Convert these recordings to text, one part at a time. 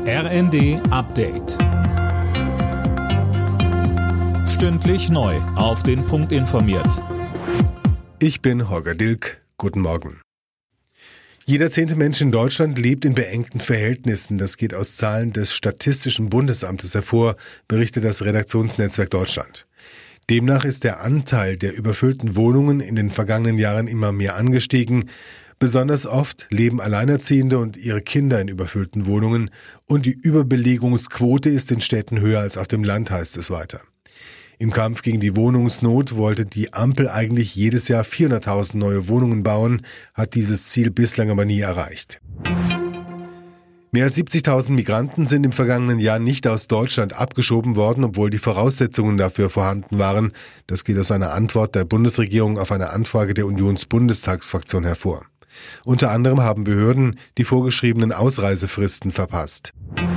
RND Update. Stündlich neu auf den Punkt informiert. Ich bin Holger Dilk. Guten Morgen. Jeder 10. Mensch in Deutschland lebt in beengten Verhältnissen. Das geht aus Zahlen des Statistischen Bundesamtes hervor, berichtet das Redaktionsnetzwerk Deutschland. Demnach ist der Anteil der überfüllten Wohnungen in den vergangenen Jahren immer mehr angestiegen. Besonders oft leben Alleinerziehende und ihre Kinder in überfüllten Wohnungen und die Überbelegungsquote ist in Städten höher als auf dem Land, heißt es weiter. Im Kampf gegen die Wohnungsnot wollte die Ampel eigentlich jedes Jahr 400.000 neue Wohnungen bauen, hat dieses Ziel bislang aber nie erreicht. Mehr als 70.000 Migranten sind im vergangenen Jahr nicht aus Deutschland abgeschoben worden, obwohl die Voraussetzungen dafür vorhanden waren. Das geht aus einer Antwort der Bundesregierung auf eine Anfrage der Unionsbundestagsfraktion hervor. Unter anderem haben Behörden die vorgeschriebenen Ausreisefristen verpasst.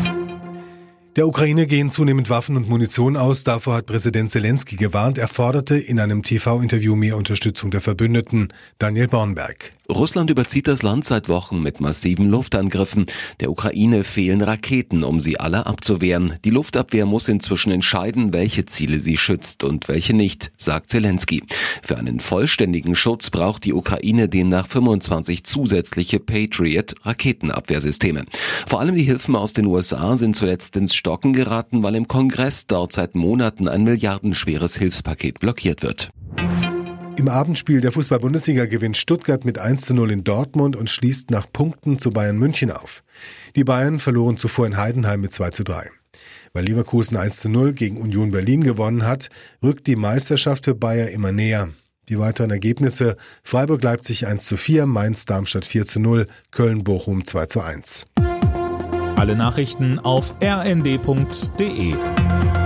Der Ukraine gehen zunehmend Waffen und Munition aus, davor hat Präsident Zelensky gewarnt. Er forderte in einem TV-Interview mehr Unterstützung der Verbündeten. Daniel Bornberg. Russland überzieht das Land seit Wochen mit massiven Luftangriffen. Der Ukraine fehlen Raketen, um sie alle abzuwehren. Die Luftabwehr muss inzwischen entscheiden, welche Ziele sie schützt und welche nicht, sagt Zelensky. Für einen vollständigen Schutz braucht die Ukraine demnach 25 zusätzliche Patriot-Raketenabwehrsysteme. Vor allem die Hilfen aus den USA sind zuletzt ins Stocken geraten, weil im Kongress dort seit Monaten ein milliardenschweres Hilfspaket blockiert wird. Im Abendspiel der Fußball-Bundesliga gewinnt Stuttgart mit 1:0 in Dortmund und schließt nach Punkten zu Bayern München auf. Die Bayern verloren zuvor in Heidenheim mit 2:3. Weil Leverkusen 1:0 gegen Union Berlin gewonnen hat, rückt die Meisterschaft für Bayern immer näher. Die weiteren Ergebnisse: Freiburg-Leipzig 1:4, Mainz-Darmstadt 4:0, Köln-Bochum 2:1. Alle Nachrichten auf rnd.de.